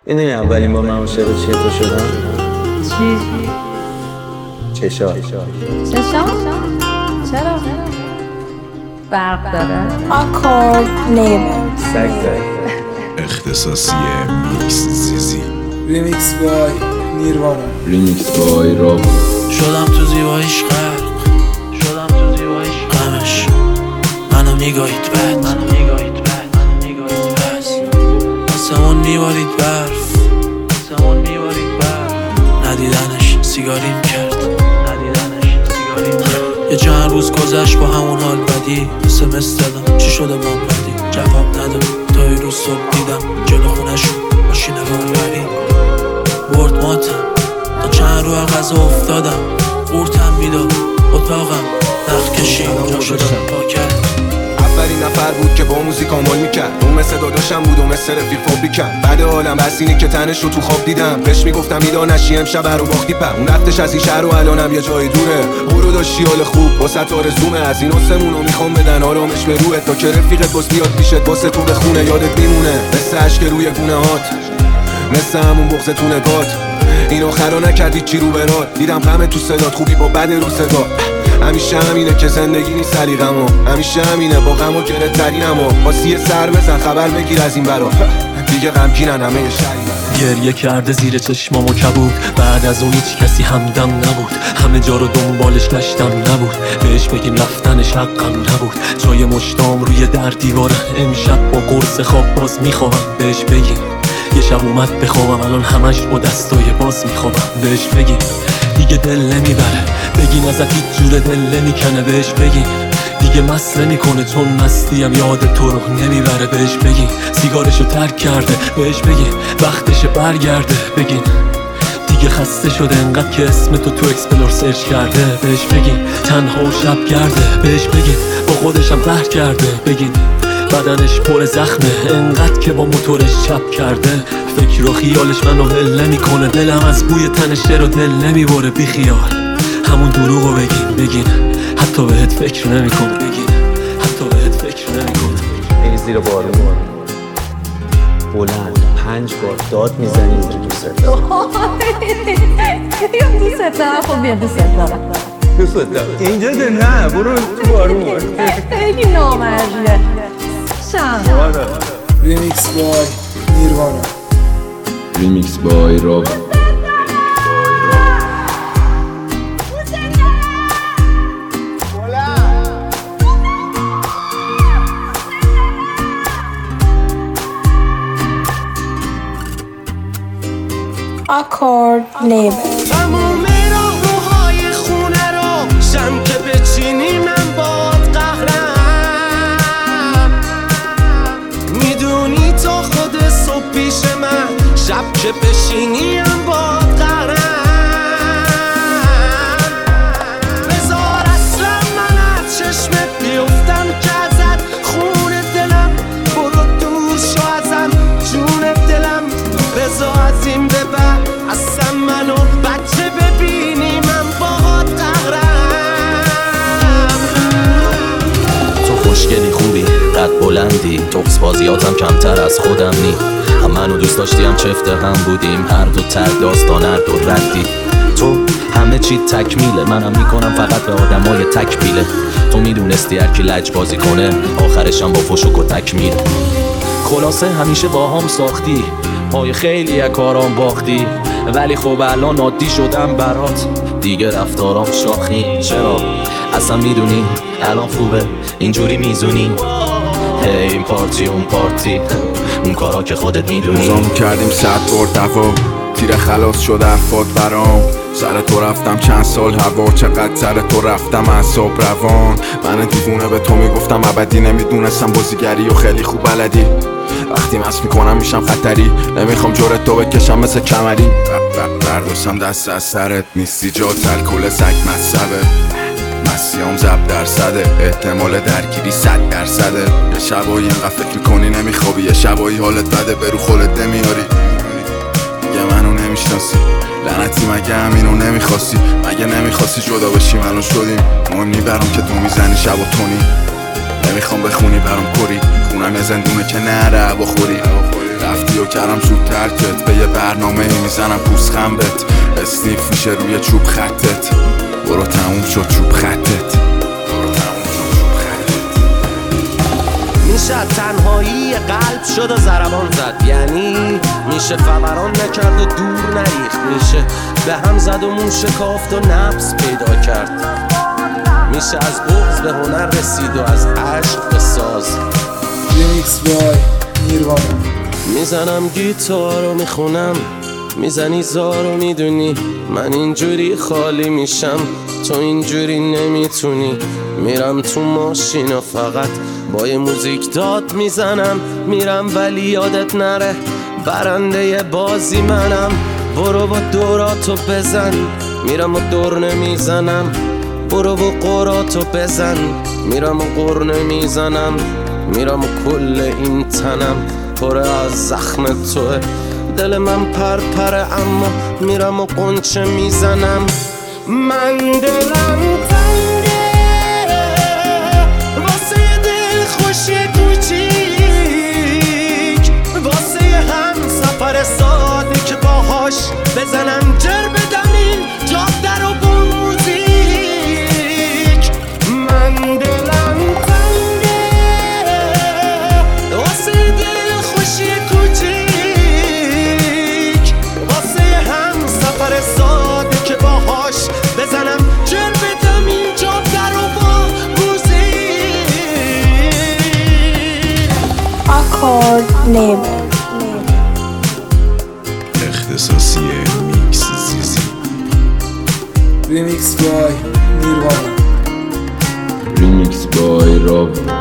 میدونی اولین بار من عاشق چیه تو شدم؟ چی؟ چشا. چرا؟ برق داره؟ آکورد نیبر سگ داره. اختصاصی میکس زیزی ریمیکس بای نیروانا ریمیکس بای راب شدم تو زیباییش غرق غمش منو میگاهید بد آسمون میبارید برف ندیدنش سیگاریم کرد یه چند روز گذشت با همون حال بدی SMS دادم چی شده با بدی جواب نداد تا یه روز صبح دیدم جلو خونشون ماشین رانوری برد ماتم تا چند رو غذا افتادم قورتم میداد اتاقم نخ کشیم جا شدم پاکر اولین نفر بود که با موزیک آمال میکرد اون مثل داداشم بود و مثل رفیق فابریک کرد بعد عالم بس اینه که تنش رو تو خواب دیدم بهش میگفتم بیدار نشی امشب رو باختی پر اون رفتش از این شهر و الانم یه جای دوره برو داشتی حال خوب واسه آرزومه از این آسمونو میخوام بدن آرامش به روحت تا که رفیقت باز بیاد پیشت واسه تو بخونه یادت میمونه مثل عشق روی گونه هات مثل همون بغض تو نگات این آخرا نکردی چی رو برات دیدم غم تو صدات خوبی با بد رو صدا همیشه همینه که زندگی نیست سلیقمو همیشه همینه با غم و گره ترینمو باسی سر بزن خبر بگیر از این برا دیگه غمگینن همه شهری گریه کرده زیر چشمامو کبود بعد از اون هیچ کسی همدم نبود همه جا رو دنبالش گشتم نبود بهش بگیم رفتنش حقم نبود جای مشتام روی در دیواره امشب با قرص خواب باز میخوام بهش بگیم یه شب اومد بخوابم الان همش با دستای باز میخوابم بهش بگیم دیگه دل نمیبره بگین ازت هیچ جور دل نمیکنه بهش بگین دیگه مست نمیکنه چون مستیم یاد تو رو نمیبره بهش بگین سیگارشو ترک کرده بهش بگین وقتش برگرده بگین دیگه خسته شده انقدر که اسم تو اکسپلور سرچ کرده بهش بگین تنها و شب گرده بهش بگین با خودشم قهر کرده بگین بدنش پر زخمه انقدر که با موتورش چپ کرده فکر و خیالش منو ول نمیکنه دلم از بوی تنش رو دل نمیبره بی خیال همون دروغو بگین حتی بهت فکر نمیکنه بگین حتی بهت فکر نمیکنه این زیر بارون بلند 5 بار داد میزنی اینجا دوست دارم یا دوست دارم خب بیا دوست دارم اینجا ده نه برو تو بارون خیلی نامرجیه ریمیکس بای نیروانا ریمیکس بای راب آکورد نیبر تموم راهروهای خونه رو شم که بچینی من باد قهرم میدونی تا خود صبح پیش من شب که بشینی من باد قهرم بذار اصلا من از چشمت بیفتم که ازت خون دلم برو دور شو ازم جون دلم بذار از این به بعد اصلا منو بچه ببینی من باهات قهرم تو خوشگلی خوبی قد بلندی توپس بازیاتم کمتر از خودم نی هم منو دوست داشتی هم چفت هم بودیم هر دو تر داستان هر دو ردی تو همه چی تکمیله منم میکنم فقط به آدمای تکمیله تو میدونستی هر کی لج بازی کنه آخرشم با فشوک و تکمیل خلاصه همیشه با هم ساختی پای خیلی کارام باختی ولی خب الان عادی شدم برات دیگه رفتارام شاخی چرا اصلا میدونی الان خوبه اینجوری میزونی این پارتی اون پارتی اون کارا که خودت میدونی زام کردیم 100 بار دفا تیر خلاص شد افاد برام سر تو رفتم چند سال هوا چقدر سر تو رفتم اعصاب روان من دیوونه به تو میگفتم ابدی نمیدونستم بازیگری و خیلی خوب بلدی وقتی مست میکنم میشم خطری نمیخوام جورت تو بکشم مثل کمری برداشتم دست از سرت نیستی جا الکل سگ مصبه مسیام زب درصده احتمال درگیری 100%. یه شبایی اینقدر فکر میکنی نمیخوابی یه شبایی حالت بده برو خودت نمیاری دیگه منو نمیشناسی لعنتی مگه همینو نمیخواستی مگه نمیخواستی جدا بشیم الان شدیم مهم نی برام که تو میزنی شب و تونی نمیخوام بخونی برام کری خونم یه زندونه که نره بخوری رفتی و کردم زود ترکت به یه برنامه میزنم پوست خنبت اسنیف میشه روی چوب خطت برو تموم شد چوب خطت میشه تنهایی قلب شد و ضربان زد یعنی میشه فوران نکرد و دور نریخت میشه به هم زد و مون شکافت و نفس پیدا کرد میشه از بغض به هنر رسید و از عشق به ساز ریمیکس بای نیروانا میزنم گیتار رو میخونم میزنی زار و میدونی من اینجوری خالی میشم تو اینجوری نمیتونی میرم تو ماشین و فقط با یه موزیک داد میزنم میرم ولی یادت نره برنده بازی منم برو با دوراتو بزن میرم و دور نمیزنم برو و قراتو بزن میرم و قر نمیزنم میرم و کل این تنم پر از زخم توه دل من پرپره اما میرم و قنچه میزنم من دلم تنگه واسه دل خوشی کوچیک واسه هم سفر ساده که باهاش بزنم جر بدم این جاده رو با موزیک من دلم تنگه واسه دل خوشی کوچیک واسه هم سفر ساده که باهاش بزنم جر بدم این جاده رو با موزیک Accord Label اختصاصی میکس زیزی ریمیکس بای نیروانا Remix by Rob